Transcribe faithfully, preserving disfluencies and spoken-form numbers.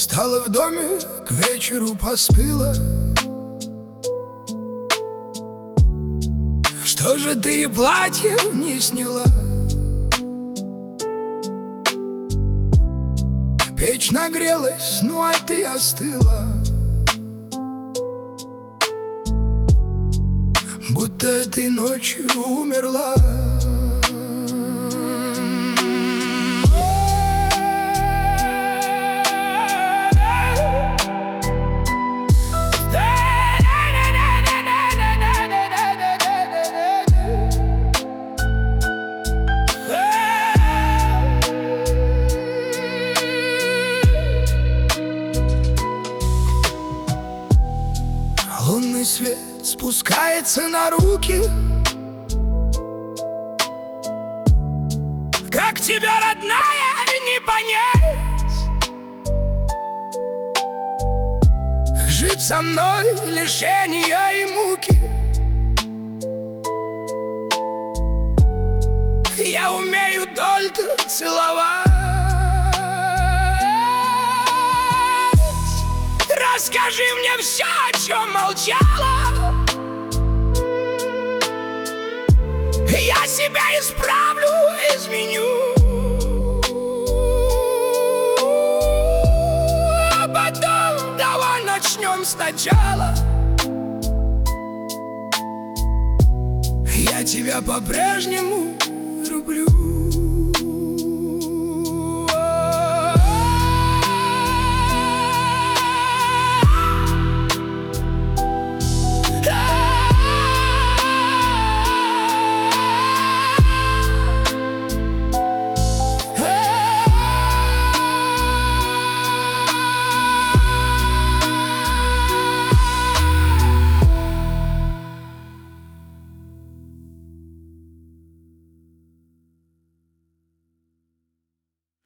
Встала в доме, к вечеру поспила. Что же ты и платье не сняла? Печь нагрелась, ну а ты остыла, будто ты ночью умерла. Лунный свет спускается на руки. Как тебя, родная, не понять? Жить со мной лишения и муки. Я умею только целовать. Расскажи мне все, о чем молчала. Я себя исправлю, изменю, а потом давай начнем сначала. Я тебя по-прежнему люблю.